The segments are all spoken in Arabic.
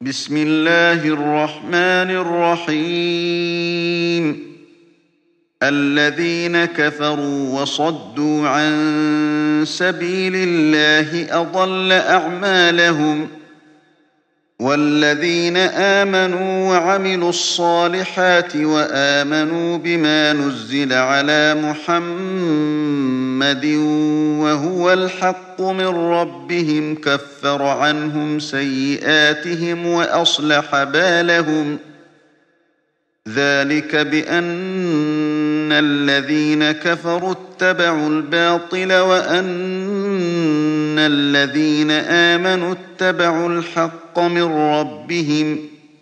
بسم الله الرحمن الرحيم. الذين كفروا وصدوا عن سبيل الله أضل أعمالهم، والذين آمنوا وعملوا الصالحات وآمنوا بما نزل على محمد وهو الحق من ربهم كفر عنهم سيئاتهم وأصلح بالهم. ذلك بأن الذين كفروا اتبعوا الباطل وأن الذين آمنوا اتبعوا الحق من ربهم.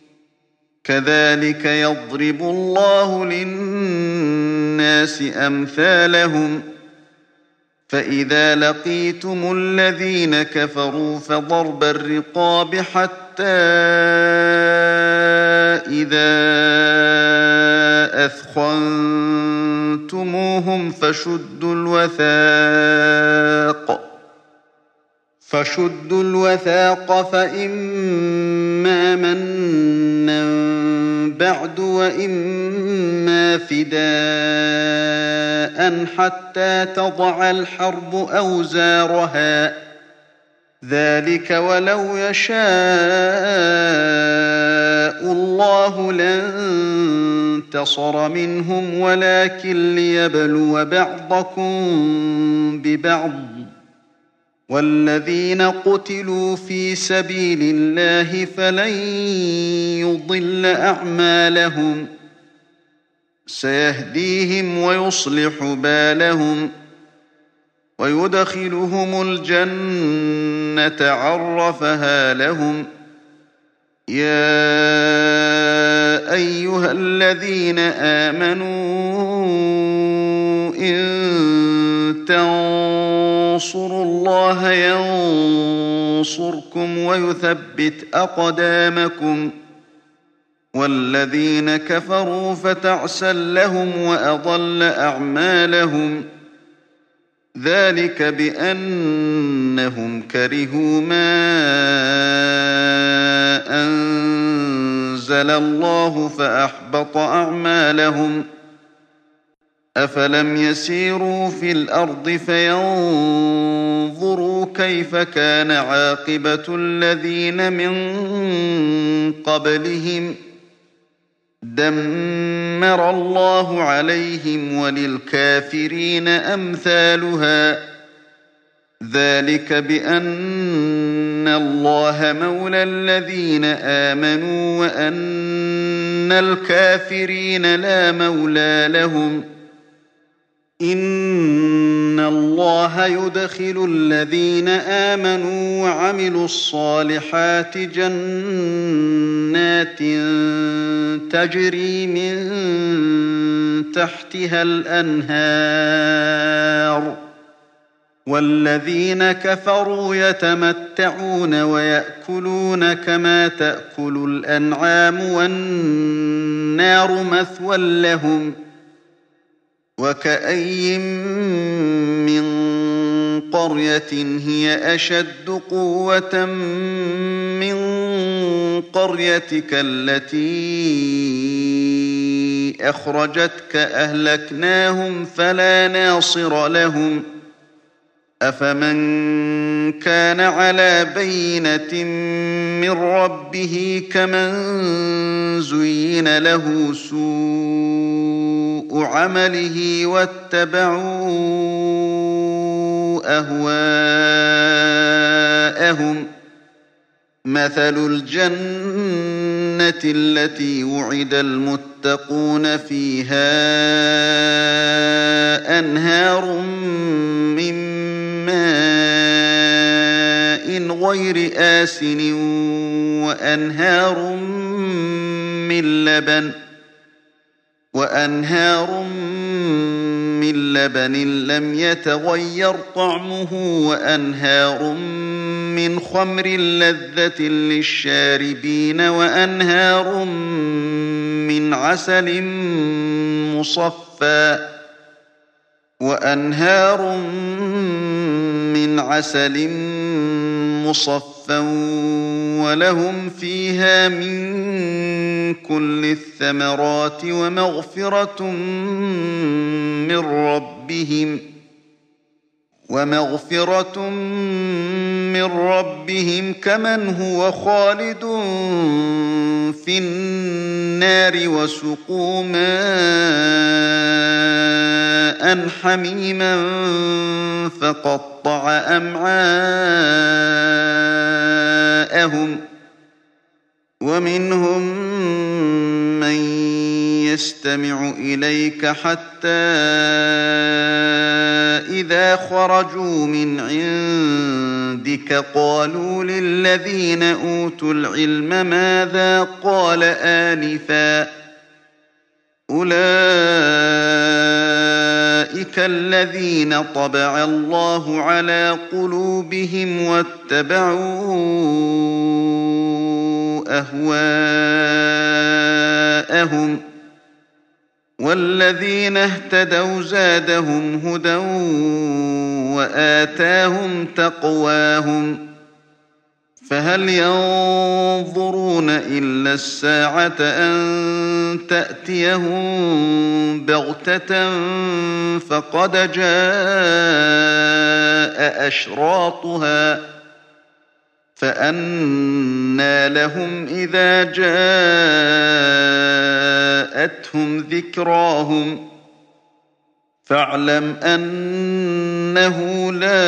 كذلك يضرب الله للناس أمثالهم. فإذا لقيتم الذين كفروا فضرب الرقاب حتى إذا أثخنتموهم فشدوا الوثاق فإما منا بعد وإما فداء حتى تضع الحرب أوزارها. ذلك ولو يشاء الله لانتصر منهم ولكن ليبلو بعضكم ببعض. والذين قتلوا في سبيل الله فلن يضل أعمالهم. سيهديهم ويصلح بالهم ويدخلهم الجنة عرفها لهم. يا أيها الذين آمنوا إن تنصروا الله ينصركم ويثبت أقدامكم. والذين كفروا فتعسا لهم وأضل أعمالهم. ذلك بأنهم كرهوا ما أنزل الله فأحبط أعمالهم. أفلم يسيروا في الأرض فينظروا كيف كان عاقبة الذين من قبلهم. دمر الله عليهم وللكافرين أمثالها. ذلك بأن الله مولى الذين آمنوا وأن الكافرين لا مولى لهم. إن الله يدخل الذين آمنوا وعملوا الصالحات جنات تجري من تحتها الأنهار. والذين كفروا يتمتعون ويأكلون كما تأكل الأنعام والنار مثوى لهم. وكأين من قرية هي أشد قوة من قريتك التي أخرجتك أهلكناهم فلا ناصر لهم. أفمن كان على بينة من ربه كمن زين له سوء عمله واتبعوا أهواءهم. مثل الجنة التي وعد المتقون فيها أنهار من ماء غير آسن وأنهار من لبن لم يتغير طعمه وأنهار من خمر لذة للشاربين وأنهار من عسل مصفى مصفى ولهم فيها من كل الثمرات ومغفرة من ربهم كمن هو خالد في النار وسقوا ماء حميما فقطع أمعاءهم ومنهم من يستمع إليك حتى إذا خرجوا من عندك قالوا للذين أوتوا العلم ماذا قال آنفا أولئك الذين طبع الله على قلوبهم واتبعوا أهواءهم والذين اهتدوا زادهم هدى وآتاهم تقواهم فهل ينظرون إلا الساعة أن تأتيهم بغتة فقد جاء أشراطها فأنى لهم إذا جاءتهم ذكراهم فاعلم أنه لا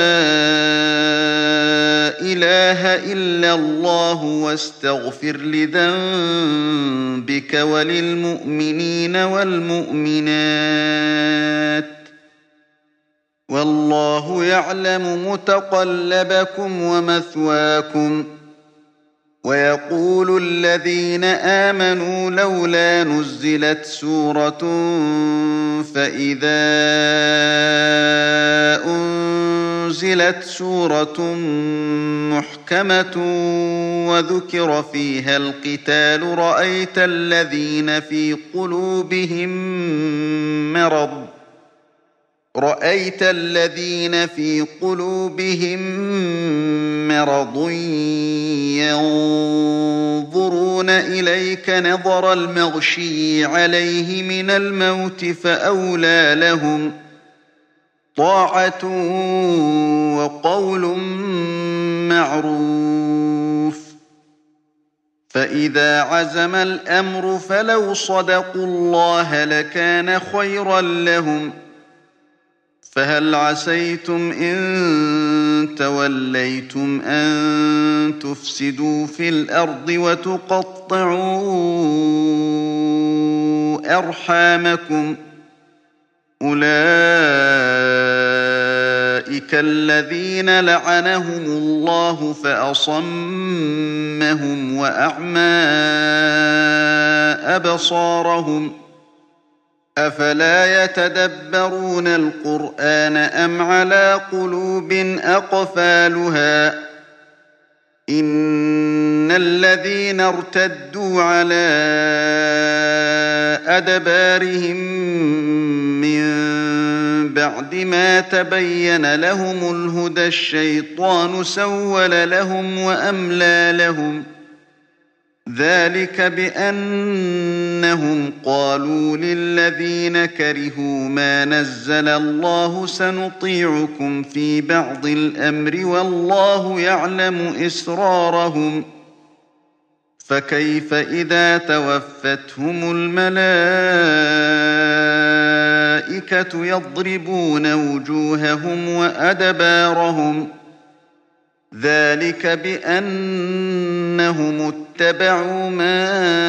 إله إلا الله واستغفر لذنبك وللمؤمنين والمؤمنات والله يعلم متقلبكم ومثواكم ويقول الذين آمنوا لولا نزلت سورة فإذا أنزلت سورة محكمة وذكر فيها القتال رأيت الذين في قلوبهم مرض ينظرون إليك نظر المغشي عليه من الموت فأولى لهم طاعة وقول معروف فإذا عزم الأمر فلو صدقوا الله لكان خيرا لهم فهل عسيتم إن توليتم أن تفسدوا في الأرض وتقطعوا أرحامكم أولئك الذين لعنهم الله فأصمهم وأعمى أبصارهم أفلا يتدبرون القرآن أم على قلوب أقفالها إن الذين ارتدوا على أدبارهم من بعد ما تبين لهم الهدى الشيطان سول لهم وأملى لهم ذلك بأنهم قالوا للذين كرهوا ما نزل الله سنطيعكم في بعض الأمر والله يعلم إسرارهم فكيف إذا توفتهم الملائكة يضربون وجوههم وأدبارهم ذلك بأنهم اتبعوا ما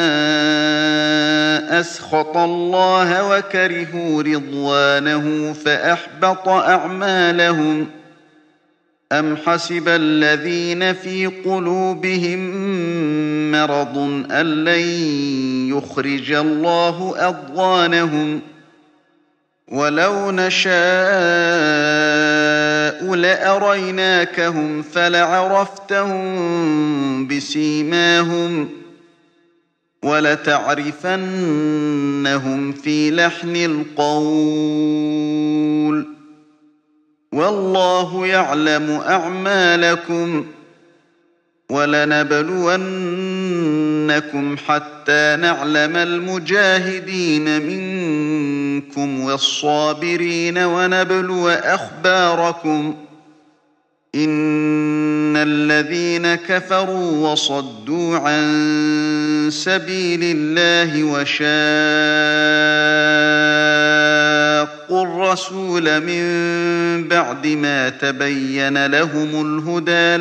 أسخط الله وكرهوا رضوانه فأحبط أعمالهم أم حسب الذين في قلوبهم مرض أن لن يخرج الله أضغانهم ولو نشاء لأريناكهم فلعرفتهم بسيماهم ولتعرفنهم في لحن القول والله يعلم أعمالكم وَلَنَبْلُوَنَّكُمْ حَتَّىٰ نَعْلَمَ الْمُجَاهِدِينَ مِنكُمْ وَالصَّابِرِينَ وَنَبْلُوَ أَخْبَارَكُمْ ۚ إِنَّ الَّذِينَ كَفَرُوا وَصَدُّوا عَن سَبِيلِ اللَّهِ وَشَاقُّوا الرَّسُولَ مِن بَعْدِ مَا تَبَيَّنَ لَهُمُ الْهُدَىٰ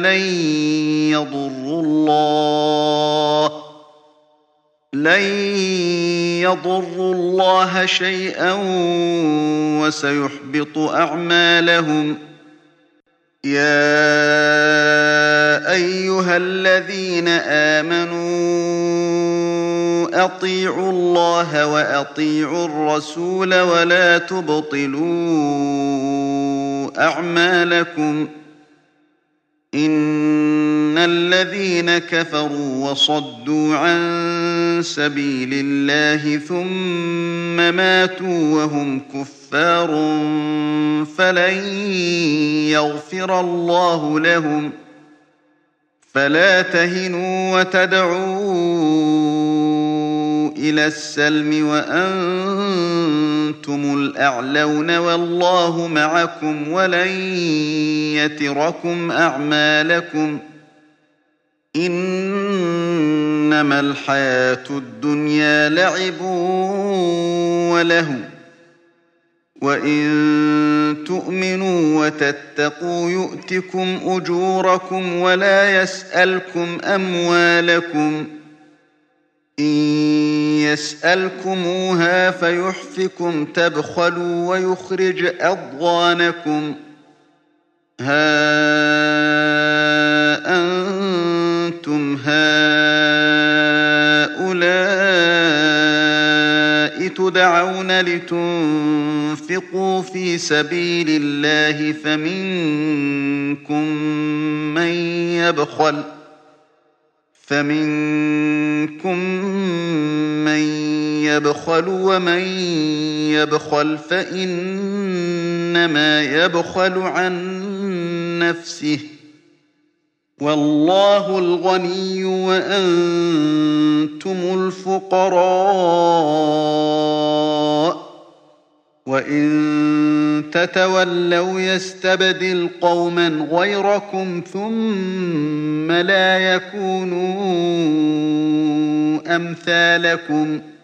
لَن يَضُرُّوا اللَّهَ شَيْئًا وَسَيُحْبِطُ أَعْمَالَهُمْ. يَا أَيُّهَا الَّذِينَ آمَنُوا أَطِيعُوا اللَّهَ وَأَطِيعُوا الرَّسُولَ وَلَا تُبْطِلُوا أَعْمَالَكُمْ. إِنَّ الَّذِينَ كَفَرُوا وَصَدُّوا عَن سَبِيلِ اللَّهِ ثُمَّ مَاتُوا وَهُمْ كُفَّارٌ فَلَن يَغْفِرَ اللَّهُ لَهُمْ. فَلَا تَهِنُوا وَتَدْعُوا إِلَى السَّلْمِ وَأَنتُمُ الْأَعْلَوْنَ وَاللَّهُ مَعَكُمْ وَلَن يَتِرَكُمْ أَعْمَالَكُمْ. إِنَّمَا الْحَيَاةُ الدُّنْيَا لَعِبٌ وَلَهْوٌ، وَإِن تُؤْمِنُوا وَتَتَّقُوا يُؤْتِكُمْ أُجُورَكُمْ وَلَا يَسْأَلْكُمْ أَمْوَالَكُمْ. إِن يَسْأَلْكُمُوهَا فَيُحْفِكُمْ تَبْخَلُوا وَيُخْرِجْ أَضْغَانَكُمْ. هَا أَنتُمْ هَٰؤُلَاءِ تُدْعَوْنَ لِتُنفِقُوا فِي سَبِيلِ اللَّهِ فَمِنكُم مَّن يَبْخَلُ وَمَن يَبْخَلْ فَإِنَّمَا يَبْخَلُ عَن نَّفْسِهِ ۚ وَاللَّهُ الْغَنِيُّ وَأَنتُمُ الْفُقَرَاءُ ۚ وَإِن تَتَوَلَّوْا يَسْتَبْدِلْ قَوْمًا غَيْرَكُمْ ثُمَّ لَا يَكُونُوا أَمْثَالَكُمْ.